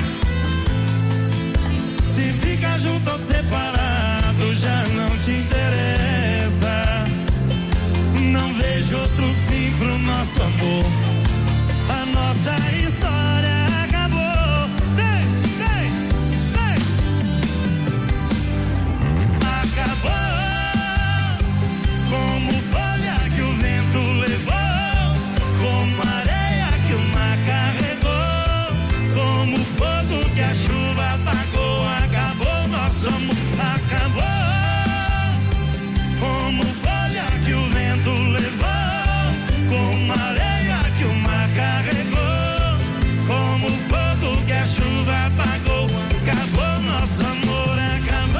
Se fica junto ou separado já não te interessa. Não vejo outro fim pro nosso amor. A nossa história acabou. Vem, vem, vem. Acabou. Como folha que o vento levou, como areia que o mar carregou, como fogo que a chuva apagou. Acabou nosso amor. Acabou. Como folha que o vento levou, como areia que o mar carregou, como fogo que a chuva apagou. Acabou nosso amor, acabou.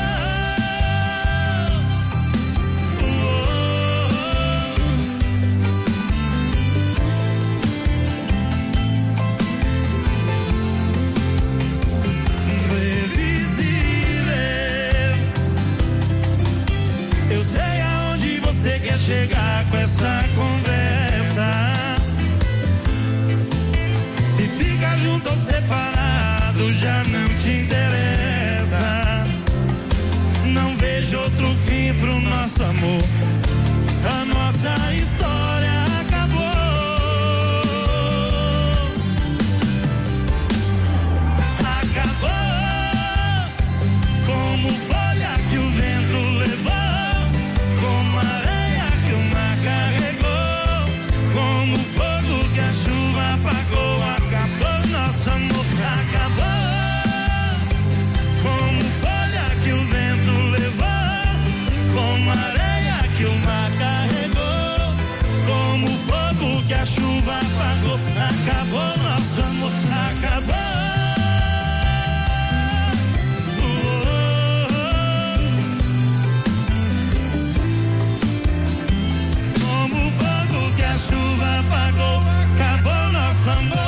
Oh, previsível, eu sei aonde você quer chegar com essa conversa. Se fica junto ou separado já não te interessa. Não vejo outro fim pro nosso amor. A nossa história acabou. Acabou. Como folha que o vento levou, como areia que o mar carregou, como fogo que a chuva apagou. Acabou nosso amor. Acabou. Como folha que o vento levou, como areia que o mar carregou, como fogo que a chuva apagou. Acabou nosso amor. Acabou. Como fogo que a chuva apagou. Acabou nosso amor.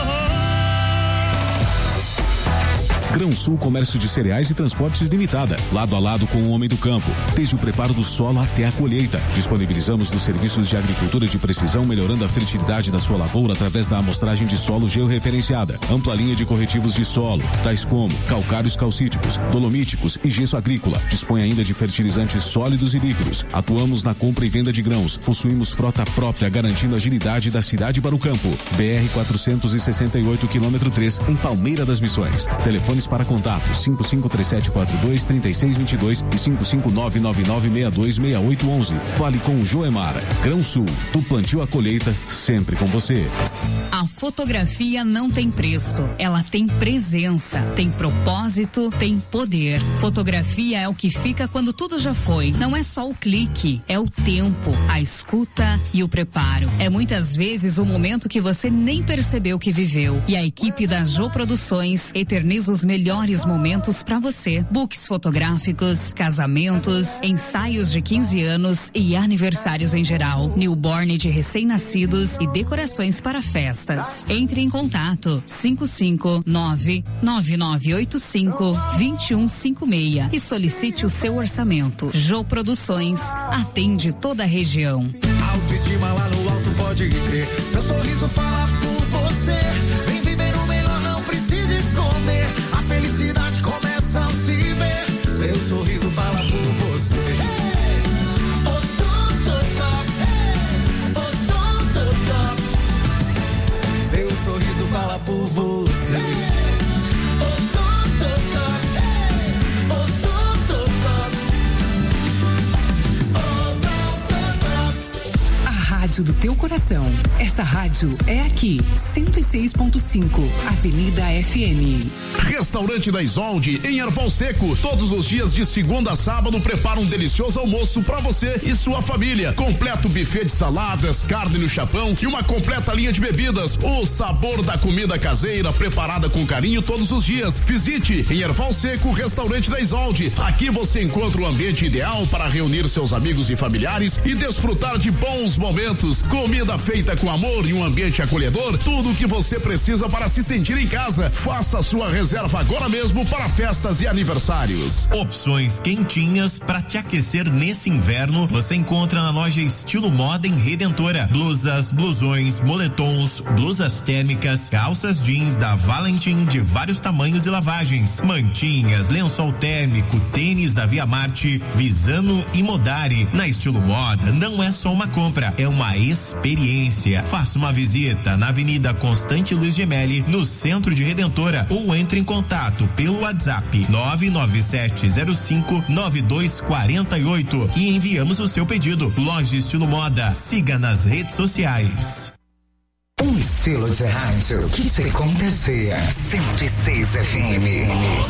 Grão Sul Comércio de Cereais e Transportes Limitada, lado a lado com o homem do campo, desde o preparo do solo até a colheita. Disponibilizamos os serviços de agricultura de precisão, melhorando a fertilidade da sua lavoura através da amostragem de solo georreferenciada. Ampla linha de corretivos de solo, tais como calcários calcíticos, dolomíticos e gesso agrícola. Dispõe ainda de fertilizantes sólidos e líquidos. Atuamos na compra e venda de grãos. Possuímos frota própria, garantindo a agilidade da cidade para o campo. B R quatrocentos e sessenta e oito, quilômetro três, em Palmeira das Missões. Telefones para contato cinco cinco três sete quatro dois, três seis dois dois e cinco cinco nove nove nove seis dois seis oito um um. Fale com o Joemar. Grão Sul, do plantio à colheita, sempre com você.
A fotografia não tem preço, ela tem presença, tem propósito, tem poder. Fotografia é o que fica quando tudo já foi. Não é só o clique, é o tempo, a escuta e o preparo. É muitas vezes o momento que você nem percebeu que viveu. E a equipe da Jô Produções eterniza os melhores momentos para você. Books fotográficos, casamentos, ensaios de quinze anos e aniversários em geral, newborn de recém-nascidos e decorações para festas. Entre em contato cinco cinco nove nove nove oito cinco dois um cinco seis e solicite o seu orçamento. Jô Produções atende toda a região.
Autoestima lá no alto, pode crer. Seu sorriso fala por você. Vem viver o melhor, não precisa esconder. A felicidade começa ao se ver. Seu sorriso fala por você. Hey! Oh, tudo top. Hey! Oh, tudo top. Seu sorriso fala por você. Hey! Oh, tudo top. Hey! Oh, tudo top. Oh, tudo top.
A rádio do teu coração. Essa rádio é aqui, cento e seis ponto cinco, Avenida F M.
Restaurante da Isolde, em Erval Seco. Todos os dias de segunda a sábado prepara um delicioso almoço para você e sua família. Completo buffet de saladas, carne no chapão e uma completa linha de bebidas. O sabor da comida caseira preparada com carinho todos os dias. Visite em Erval Seco, Restaurante da Isolde. Aqui você encontra o ambiente ideal para reunir seus amigos e familiares e desfrutar de bons momentos. Comida feita com amor e um ambiente acolhedor. Tudo o que você precisa para se sentir em casa. Faça a sua reserva agora mesmo para festas e aniversários.
Opções quentinhas para te aquecer nesse inverno você encontra na loja Estilo Moda em Redentora. Blusas, blusões, moletons, blusas térmicas, calças jeans da Valentim de vários tamanhos e lavagens, mantinhas, lençol térmico, tênis da Via Marte, Visano e Modari. Na Estilo Moda não é só uma compra, é uma experiência. Faça uma visita na Avenida Constante Luiz Gemelli, no centro de Redentora, ou entre em contato pelo WhatsApp nove nove sete zero cinco nove dois quatro oito e enviamos o seu pedido. Loja Estilo Moda, siga nas redes sociais.
Um estilo de rádio que te contagia. cento e seis F M.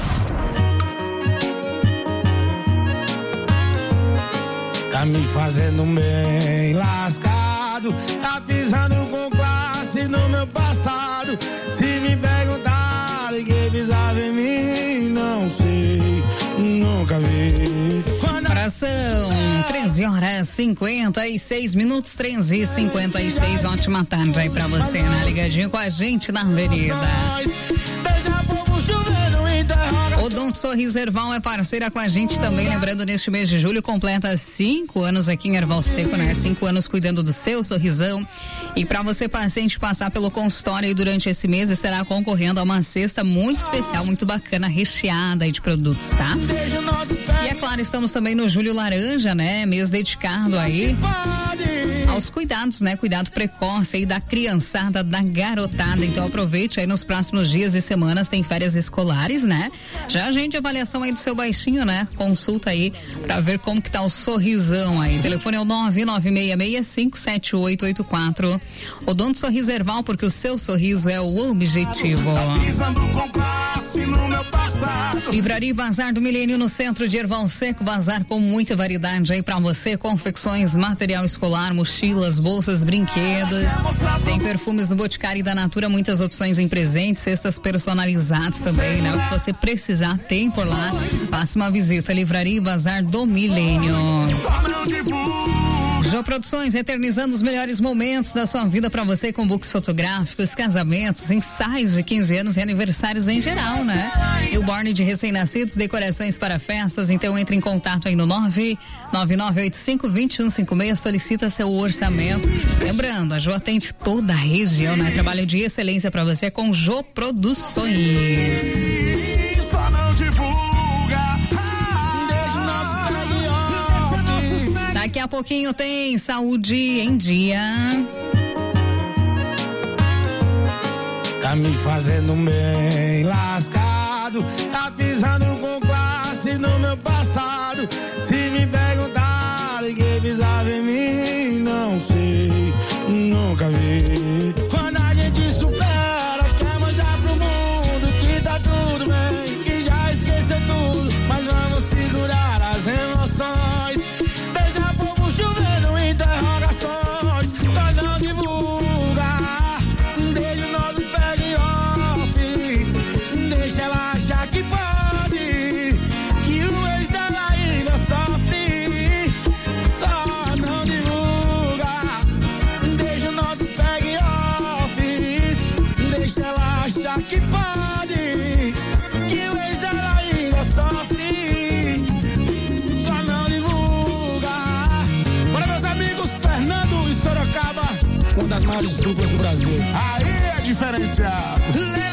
Tá me fazendo bem lascado, tá pisando com classe no meu passado. Se me perguntarem quem pisava em mim, não sei, nunca vi.
Coração, treze horas e cinquenta e seis minutos, treze e cinquenta e seis. Ótima tarde aí pra você, né? Ligadinho com a gente na Avenida. O Odonto Sorriso Erval é parceira com a gente também, lembrando, neste mês de julho completa cinco anos aqui em Erval Seco, né? Cinco anos cuidando do seu sorrisão. E para você, paciente, passar pelo consultório aí durante esse mês, estará concorrendo a uma cesta muito especial, muito bacana, recheada aí de produtos, tá? E é claro, estamos também no Julho Laranja, né? Mês dedicado aí aos cuidados, né? Cuidado precoce aí da criançada, da garotada. Então aproveite aí, nos próximos dias e semanas tem férias escolares, né? Já agende a avaliação aí do seu baixinho, né? Consulta aí pra ver como que tá o sorrisão aí. O telefone é o nove nove seis seis cinco sete oito oito quatro. Odonto Sorriso Erval, porque o seu sorriso é o objetivo. Livraria Bazar do Milênio no centro de Erval Seco. Bazar com muita variedade aí pra você, confecções, material escolar, mochilas, bolsas, brinquedos. Tem perfumes do Boticário e da Natura, muitas opções em presentes, cestas personalizadas também, né? O que você precisar tem por lá. Faça uma visita, Livraria Bazar do Milênio. Jô Produções, eternizando os melhores momentos da sua vida pra você, com books fotográficos, casamentos, ensaios de quinze anos e aniversários em geral, né? Newborn de recém-nascidos, decorações para festas. Então entre em contato aí no nove nove nove oito cinco dois um cinco seis, solicita seu orçamento. Lembrando, a Jô atende toda a região, né? Trabalho de excelência pra você com Jô Produções. Daqui a pouquinho tem Saúde em Dia.
Tá me fazendo bem lascado, tá pisando com classe no meu passado. Se me perguntarem quem pisava em mim, não sei, nunca vi. Quando a gente supera, quer mandar pro mundo que tá tudo bem, que já esqueceu tudo, mas vamos segurar as emoções. Deixa povo chovendo interrogações, nós não divulga. Deixa o nosso pega em off, deixa ela achar que pode, que o ex dela ainda sofre. Só não divulga. Deixa o nosso pega em off, deixa ela achar que pode, que o ex dela ainda sofre. Só não divulga. Para meus amigos Fernando e Sorocaba, uma das maiores duplas do Brasil. Aí é diferenciado.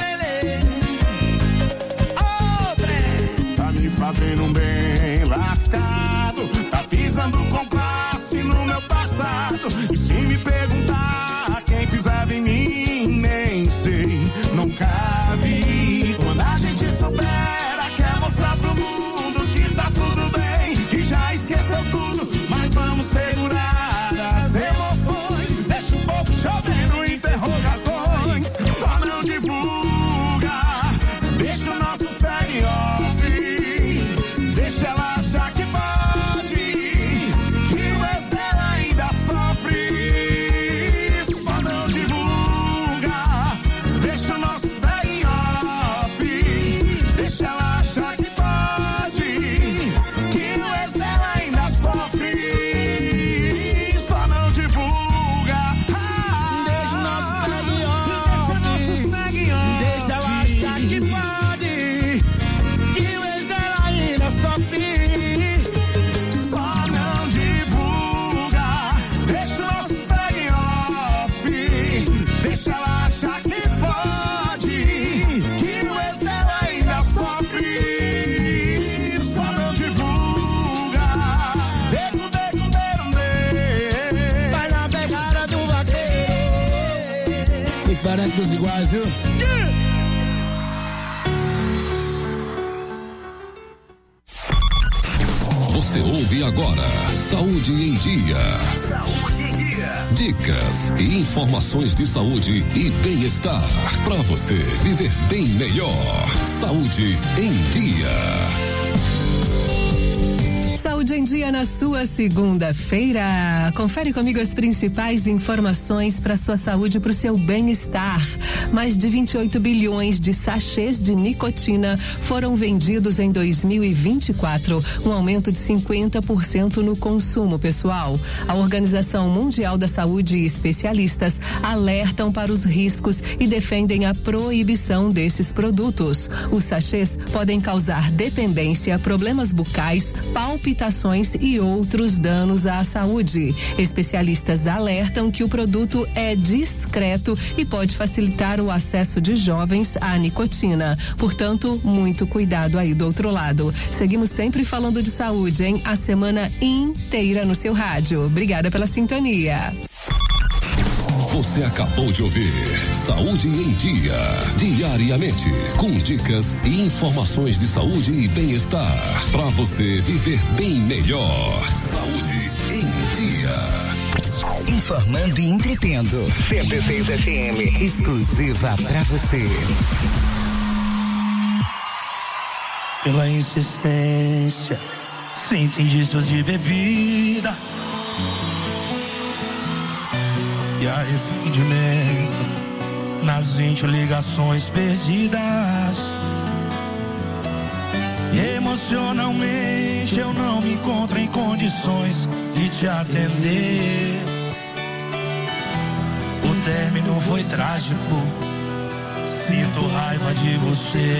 Outra. Tá me fazendo bem lascado, tá pisando com classe no meu passado. E se me perguntar quem pisava em mim, nem sei, nunca vi. Quando a gente supera, quer mostrar pro mundo que tá tudo bem, que já esqueceu tudo, mas vamos segurar as emoções. Deixa o povo chovendo interrogações, só não divulga. Deixa o nosso peg off, deixa ela achar que pode, que o ex dela ainda sofre. Só não divulga. Deixa o nosso peg off, deixa ela achar que pode, que o ex dela ainda sofre. Só não divulga. Deixa o nosso peg off, deixa ela achar que pode, que o ex dela ainda sofre. Só não divulga. Deixa o nosso peg off, deixa ela achar que pode, que o ex dela ainda sofre. Só não divulga. Deco, deco, deco, deco. Vai na pegada do vaqueiro, diferente dos iguais, viu?
Você ouve agora Saúde em Dia.
Saúde em Dia.
Dicas e informações de saúde e bem-estar para você viver bem melhor. Saúde em Dia.
Saúde Saúde em Dia na sua segunda-feira. Confere comigo as principais informações para sua saúde e para o seu bem-estar. Mais de vinte e oito bilhões de sachês de nicotina foram vendidos em dois mil e vinte e quatro, um aumento de cinquenta por cento no consumo pessoal. A Organização Mundial da Saúde e especialistas alertam para os riscos e defendem a proibição desses produtos. Os sachês podem causar dependência, problemas bucais, palpitações e outros danos à saúde. Especialistas alertam que o produto é discreto e pode facilitar o acesso de jovens à nicotina. Portanto, muito cuidado aí do outro lado. Seguimos sempre falando de saúde, hein? A semana inteira no seu rádio. Obrigada pela sintonia.
Você acabou de ouvir Saúde em Dia. Diariamente, com dicas e informações de saúde e bem-estar. Para você viver bem melhor. Saúde em Dia.
Informando e entretendo. cento e seis F M. Exclusiva pra você.
Pela insistência, sinto indícios de bebida e arrependimento nas vinte ligações perdidas. Emocionalmente eu não me encontro em condições de te atender. O término foi trágico, sinto raiva de você.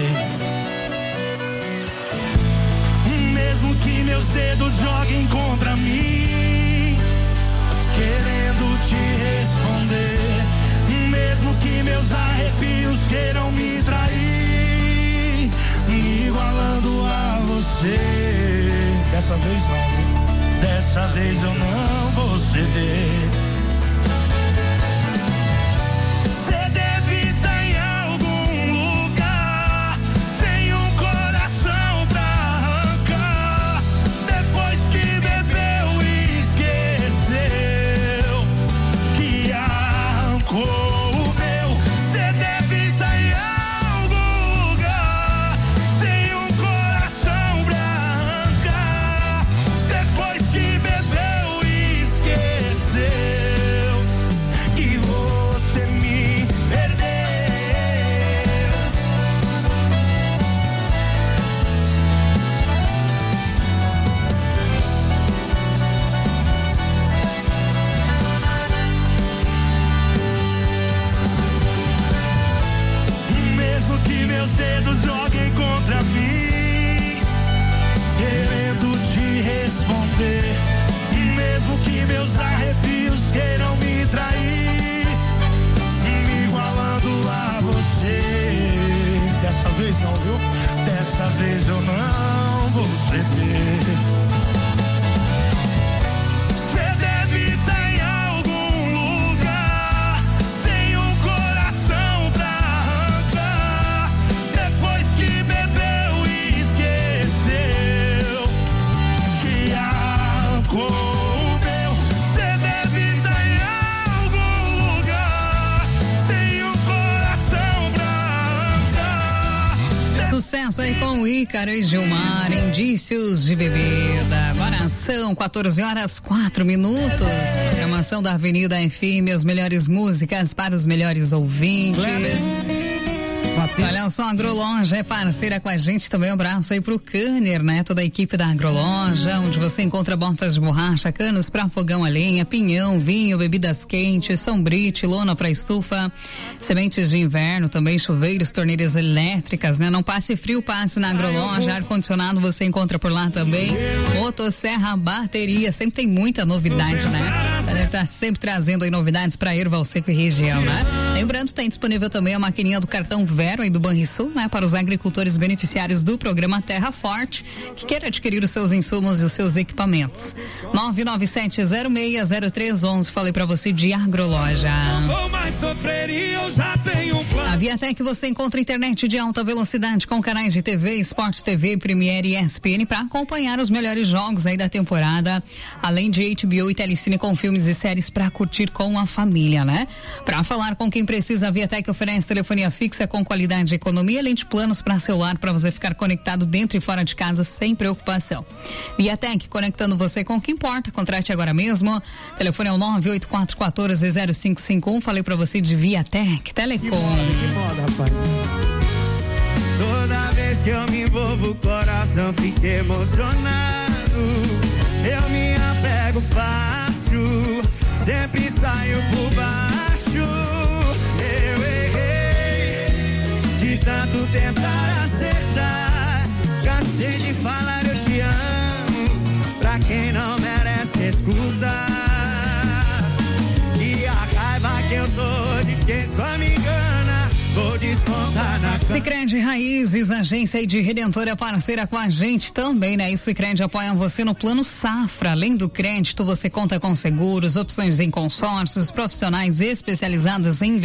Mesmo que meus dedos joguem contra mim, querendo te responder, mesmo que meus arrepios queiram me trair, me igualando a você. Dessa vez não, dessa vez eu não vou ceder. Você deve estar em algum lugar, sem um coração pra arrancar, depois que bebeu e esqueceu que arrancou o meu. Você deve estar em algum lugar, sem um coração pra arrancar, depois que bebeu e esqueceu que você me perdeu. Mesmo que meus dedos joguem contra mim, querendo te responder, mesmo que meus arrepios queiram me trair, me igualando a você. Dessa vez não, viu? Dessa vez eu não vou ceder. Você deve estar em algum lugar, sem um coração pra arrancar, depois que bebeu e esqueceu que arrancou o meu. Você deve estar em algum lugar, sem um coração pra arrancar.
Sucesso aí com o Ícaro e Gilmar, indícios de bebida. Agora são quatorze horas, quatro minutos. Programação da Avenida F M, as melhores músicas para os melhores ouvintes. Olha só, a Agroloja é parceira com a gente também. Um abraço aí pro Canner, né? Toda a equipe da Agroloja, onde você encontra botas de borracha, canos para fogão a lenha, pinhão, vinho, bebidas quentes, sombrite, lona para estufa, sementes de inverno, também chuveiros, torneiras elétricas, né? Não passe frio, passe na Agroloja. Ar-condicionado você encontra por lá também. Motosserra, bateria, sempre tem muita novidade, né? Deve estar sempre trazendo aí novidades para Erval Seco e região, né? Lembrando, tem disponível também a maquininha do cartão Vero aí do Banrisul, né? Para os agricultores beneficiários do programa Terra Forte, que quer adquirir os seus insumos e os seus equipamentos. nove nove sete zero seis zero três um um. Falei para você de Agroloja.
Vou mais sofrer e eu já tenho um plano.
A Viatec você encontra internet de alta velocidade com canais de T V, Sport T V, Premiere e E S P N para acompanhar os melhores jogos aí da temporada, além de H B O e Telecine com filmes e séries para curtir com a família, né? Para falar com quem precisa, a Viatec oferece telefonia fixa com qualidade e economia, além de planos para celular para você ficar conectado dentro e fora de casa sem preocupação. Viatec, conectando você com o que importa. Contrate agora mesmo. Telefone é o nove oito quatro um quatro zero cinco cinco um. Falei para você de Viatec Telecom.
Que moda, que moda, rapaz. Toda vez que eu me envolvo, o coração fica emocionado. Eu me apego fácil, sempre saio por baixo. Eu errei de tanto tentar acertar. Cansei de falar eu te amo pra quem não merece escutar. E a raiva que eu tô de quem só me engana, vou descontar na...
Sicredi Raízes, agência de Redentora, parceira com a gente também, né? E o Sicredi apoia você no Plano Safra. Além do crédito, você conta com seguros, opções em consórcios, profissionais especializados em